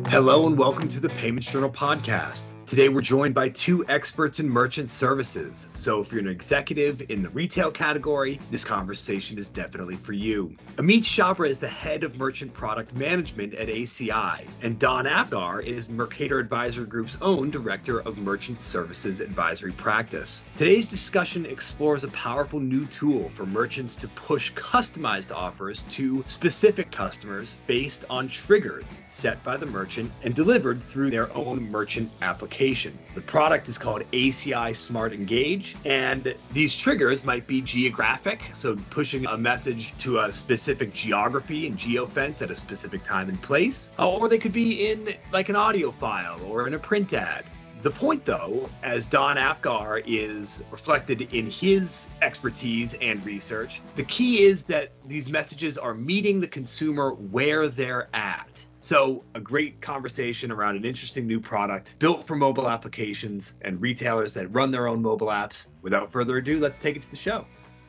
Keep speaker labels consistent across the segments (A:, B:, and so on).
A: Hello and welcome to the Payments Journal podcast. Today we're joined by two experts in merchant services. So if you're an executive in the retail category, this conversation is definitely for you. Amit Chhabra is the head of merchant product management at ACI, and Don Apgar is Mercator Advisory Group's own director of merchant services advisory practice. Today's discussion explores a powerful new tool for merchants to push customized offers to specific customers based on triggers set by the merchant and delivered through their own merchant application. The product is called ACI Smart Engage, and these triggers might be geographic, so pushing a message to a specific geography and geofence at a specific time and place, or they could be in like an audio file or in a print ad. The point, though, as Don Apgar is reflected in his expertise and research, the key is that these messages are meeting the consumer where they're at. So a great conversation around an interesting new product built for mobile applications and retailers that run their own mobile apps. Without further ado, let's take it to the show.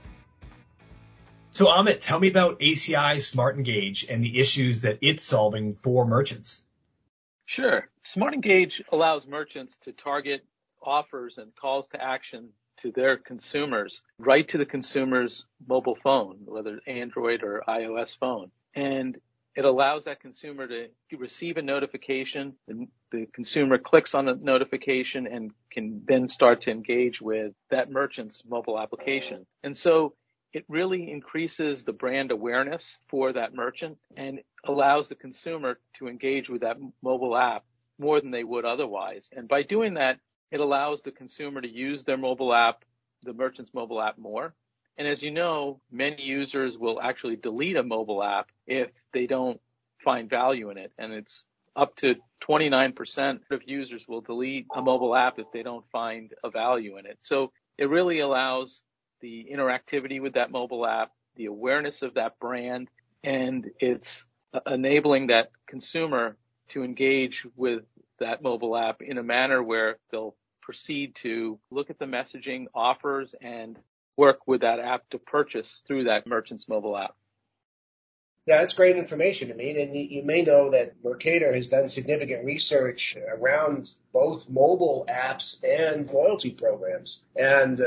A: So Amit, tell me about ACI Smart Engage and the issues that it's solving for merchants.
B: Sure. Smart Engage allows merchants to target offers and calls to action to their consumers right to the consumer's mobile phone, whether Android or iOS phone. And it allows that consumer to receive a notification. The consumer clicks on the notification and can then start to engage with that merchant's mobile application. And so it really increases the brand awareness for that merchant and allows the consumer to engage with that mobile app more than they would otherwise. And by doing that, it allows the consumer to use their mobile app, the merchant's mobile app, more. And as you know, many users will actually delete a mobile app if they don't find value in it. And it's up to 29% of users will delete a mobile app if they don't find a value in it. So it really allows the interactivity with that mobile app, the awareness of that brand, and it's enabling that consumer to engage with that mobile app in a manner where they'll proceed to look at the messaging, offers, and work with that app to purchase through that merchant's mobile app.
C: Yeah, that's great information to me. And you may know that Mercator has done significant research around both mobile apps and loyalty programs. And,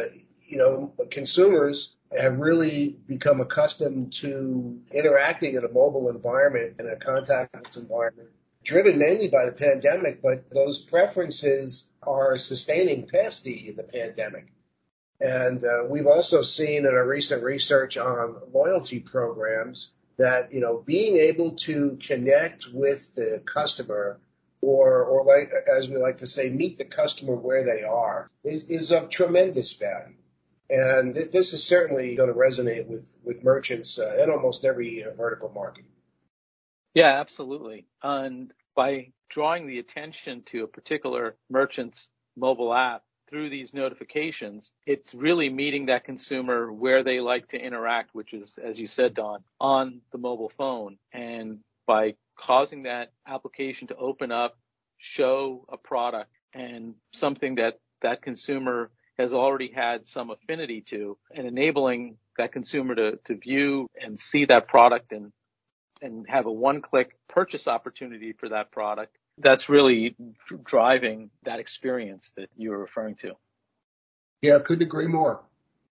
C: consumers have really become accustomed to interacting in a mobile environment, in a contactless environment, driven mainly by the pandemic, but those preferences are sustaining past the pandemic. And we've also seen in our recent research on loyalty programs that, being able to connect with the customer or like, as we like to say, meet the customer where they are is of tremendous value. And this is certainly going to resonate with merchants in almost every vertical market.
B: Yeah, absolutely. And by drawing the attention to a particular merchant's mobile app through these notifications, it's really meeting that consumer where they like to interact, which is, as you said, Don, on the mobile phone. And by causing that application to open up, show a product and something that that consumer has already had some affinity to, and enabling that consumer to view and see that product and have a one-click purchase opportunity for that product, that's really driving that experience that you were referring to.
C: Yeah, couldn't agree more.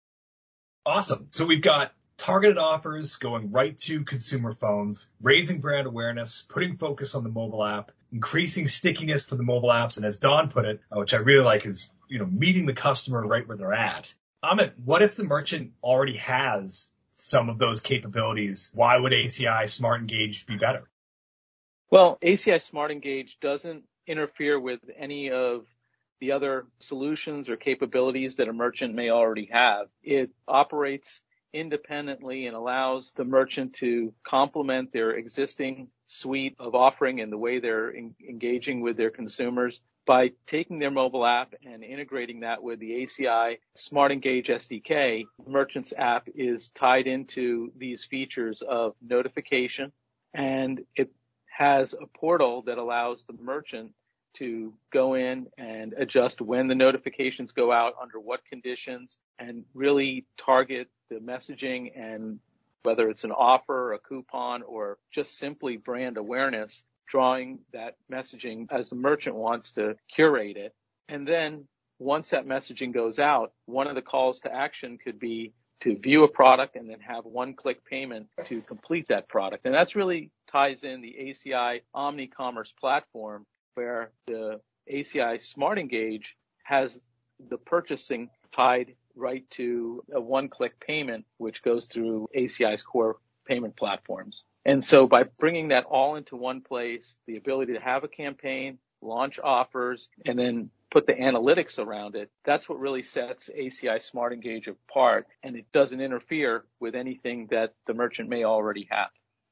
A: Awesome. So we've got targeted offers going right to consumer phones, raising brand awareness, putting focus on the mobile app, increasing stickiness for the mobile apps, and as Don put it, which I really like, is meeting the customer right where they're at. Amit, what if the merchant already has some of those capabilities? Why would ACI Smart Engage be better?
B: Well, ACI Smart Engage doesn't interfere with any of the other solutions or capabilities that a merchant may already have. It operates independently and allows the merchant to complement their existing suite of offering and the way they're engaging with their consumers by taking their mobile app and integrating that with the ACI Smart Engage SDK. The merchant's app is tied into these features of notification, and it has a portal that allows the merchant to go in and adjust when the notifications go out, under what conditions, and really target the messaging, and whether it's an offer, a coupon, or just simply brand awareness, drawing that messaging as the merchant wants to curate it. And then once that messaging goes out, one of the calls to action could be to view a product and then have one-click payment to complete that product. And that's really ties in the ACI OmniCommerce platform, where the ACI Smart Engage has the purchasing tied right to a one-click payment, which goes through ACI's core payment platforms. And so by bringing that all into one place, the ability to have a campaign, launch offers, and then put the analytics around it, that's what really sets ACI Smart Engage apart, and it doesn't interfere with anything that the merchant may already have.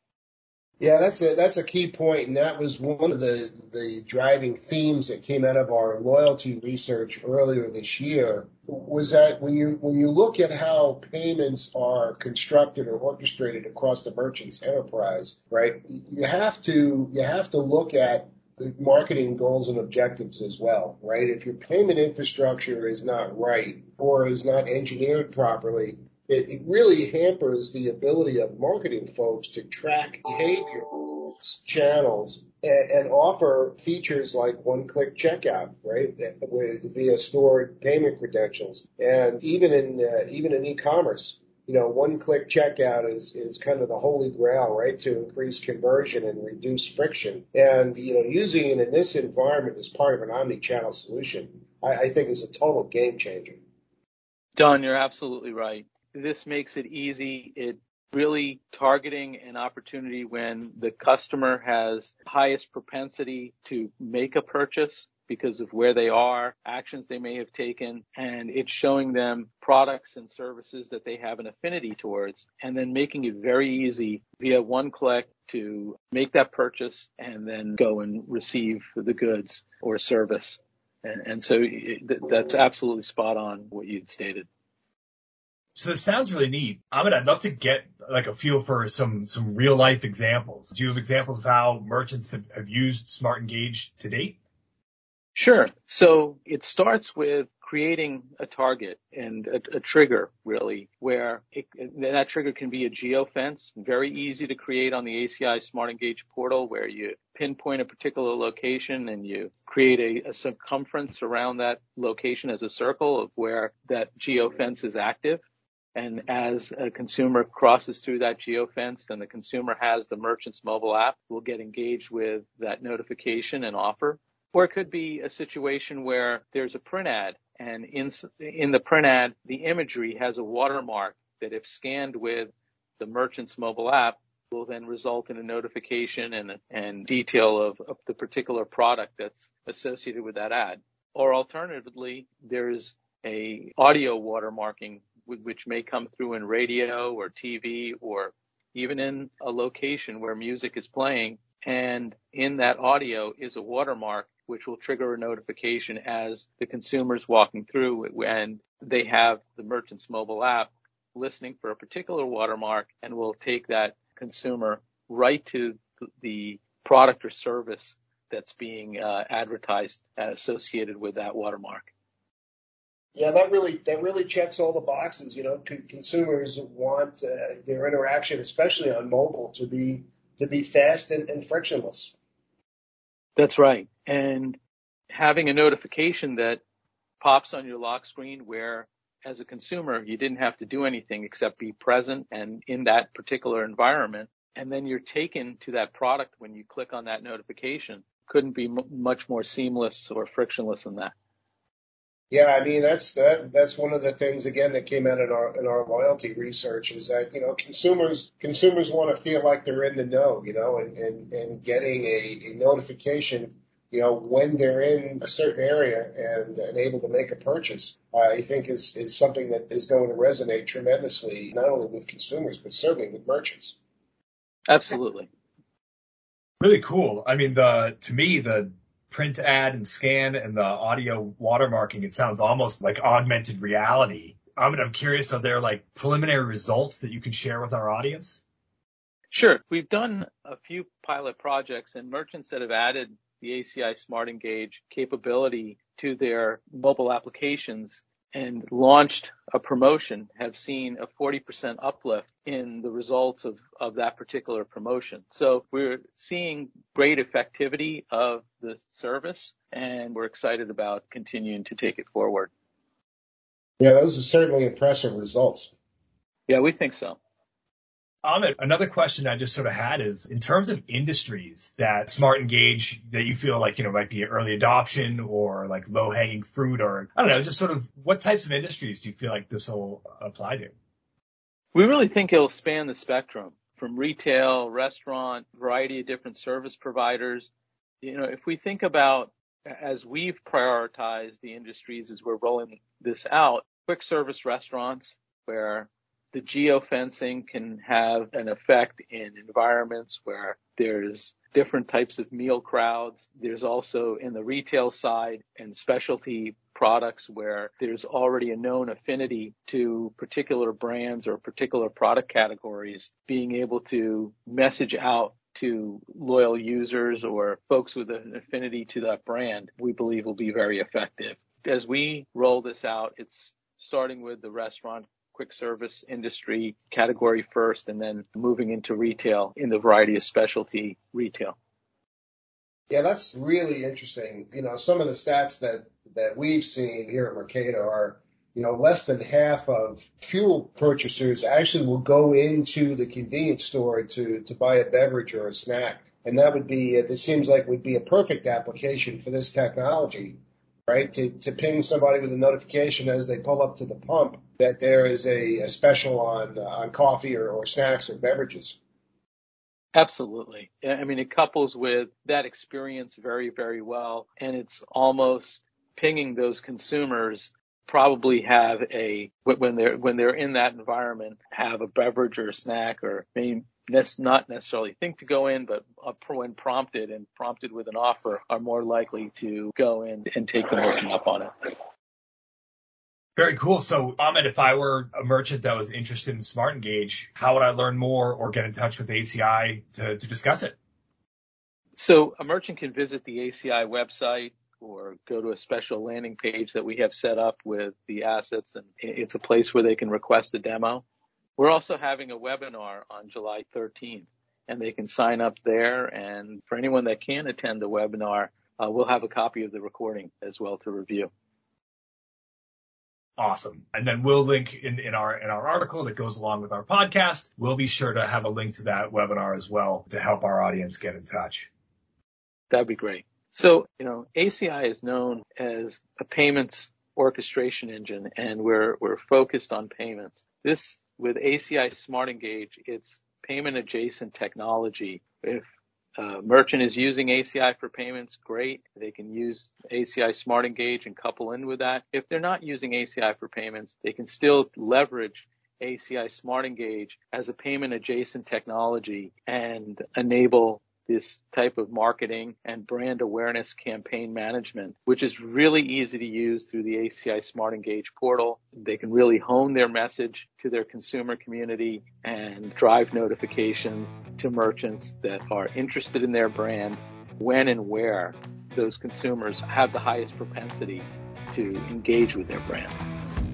C: Yeah, that's a key point, and that was one of the driving themes that came out of our loyalty research earlier this year. Was that when you look at how payments are constructed or orchestrated across the merchant's enterprise, right? You have to look at the marketing goals and objectives as well, right? If your payment infrastructure is not right or is not engineered properly, it really hampers the ability of marketing folks to track behavior, channels, and offer features like one-click checkout, right, via stored payment credentials. And even in e-commerce, one-click checkout is kind of the holy grail, right, to increase conversion and reduce friction. And, using it in this environment as part of an omni-channel solution, I think is a total game changer.
B: Don, you're absolutely right. This makes it easy. It really targeting an opportunity when the customer has highest propensity to make a purchase because of where they are, actions they may have taken, and it's showing them products and services that they have an affinity towards, and then making it very easy via one click to make that purchase and then go and receive the goods or service. And so that's absolutely spot on what you'd stated.
A: So this sounds really neat. I'd love to get like a feel for some real life examples. Do you have examples of how merchants have used Smart Engage to date?
B: Sure. So it starts with creating a target and a trigger, really, where that trigger can be a geofence, very easy to create on the ACI Smart Engage portal, where you pinpoint a particular location and you create a circumference around that location as a circle of where that geofence is active. And as a consumer crosses through that geofence, then the consumer has the merchant's mobile app, will get engaged with that notification and offer. Or it could be a situation where there's a print ad, and in the print ad, the imagery has a watermark that, if scanned with the merchant's mobile app, will then result in a notification and detail of the particular product that's associated with that ad. Or alternatively, there's a audio watermarking which may come through in radio or TV or even in a location where music is playing. And in that audio is a watermark which will trigger a notification as the consumer's walking through and they have the merchant's mobile app listening for a particular watermark, and will take that consumer right to the product or service that's being advertised associated with that watermark.
C: Yeah, that really checks all the boxes. Consumers want their interaction, especially on mobile, to be fast and frictionless.
B: That's right. And having a notification that pops on your lock screen where, as a consumer, you didn't have to do anything except be present and in that particular environment, and then you're taken to that product when you click on that notification, couldn't be much more seamless or frictionless than that.
C: Yeah, I mean that's one of the things again that came out in our loyalty research is that consumers want to feel like they're in the know, and getting a notification, when they're in a certain area and able to make a purchase, I think is something that is going to resonate tremendously, not only with consumers but certainly with merchants.
B: Absolutely.
A: Really cool. I mean, to me the print ad and scan and the audio watermarking, it sounds almost like augmented reality. I'm curious, are there like preliminary results that you can share with our audience?
B: Sure. We've done a few pilot projects, and merchants that have added the ACI Smart Engage capability to their mobile applications and launched a promotion have seen a 40% uplift in the results of that particular promotion. So we're seeing great effectivity of the service, and we're excited about continuing to take it forward.
C: Yeah, those are certainly impressive results.
B: Yeah, we think so.
A: Ahmed, another question I just sort of had is, in terms of industries that Smart Engage, that you feel like, might be early adoption or like low hanging fruit, or I don't know, just sort of what types of industries do you feel like this will apply to?
B: We really think it'll span the spectrum from retail, restaurant, variety of different service providers. If we think about, as we've prioritized the industries as we're rolling this out, quick service restaurants where the geofencing can have an effect in environments where there's different types of meal crowds. There's also in the retail side and specialty products where there's already a known affinity to particular brands or particular product categories, being able to message out to loyal users or folks with an affinity to that brand, we believe will be very effective. As we roll this out, it's starting with the restaurant quick service industry category first, and then moving into retail in the variety of specialty retail.
C: Yeah, that's really interesting. Some of the stats that we've seen here at Mercator are, less than half of fuel purchasers actually will go into the convenience store to buy a beverage or a snack. And that would be, this seems like would be a perfect application for this technology, right? To ping somebody with a notification as they pull up to the pump that there is a special on coffee or snacks or beverages.
B: Absolutely. I mean, it couples with that experience very, very well. And it's almost pinging those consumers probably have when they're in that environment, have a beverage or a snack, or maybe not necessarily think to go in, but when prompted with an offer, are more likely to go in and take the merchant up on it.
A: Very cool. So, Ahmed, if I were a merchant that was interested in Smart Engage, how would I learn more or get in touch with ACI to discuss it?
B: So a merchant can visit the ACI website or go to a special landing page that we have set up with the assets, and it's a place where they can request a demo. We're also having a webinar on July 13th, and they can sign up there. And for anyone that can attend the webinar, we'll have a copy of the recording as well to review.
A: Awesome. And then we'll link in our article that goes along with our podcast. We'll be sure to have a link to that webinar as well to help our audience get in touch.
B: That'd be great. So, ACI is known as a payments orchestration engine, and we're focused on payments. This, with ACI Smart Engage, it's payment adjacent technology. If a merchant is using ACI for payments, great. They can use ACI Smart Engage and couple in with that. If they're not using ACI for payments, they can still leverage ACI Smart Engage as a payment adjacent technology and enable this type of marketing and brand awareness campaign management, which is really easy to use through the ACI Smart Engage portal. They can really hone their message to their consumer community and drive notifications to merchants that are interested in their brand when and where those consumers have the highest propensity to engage with their brand.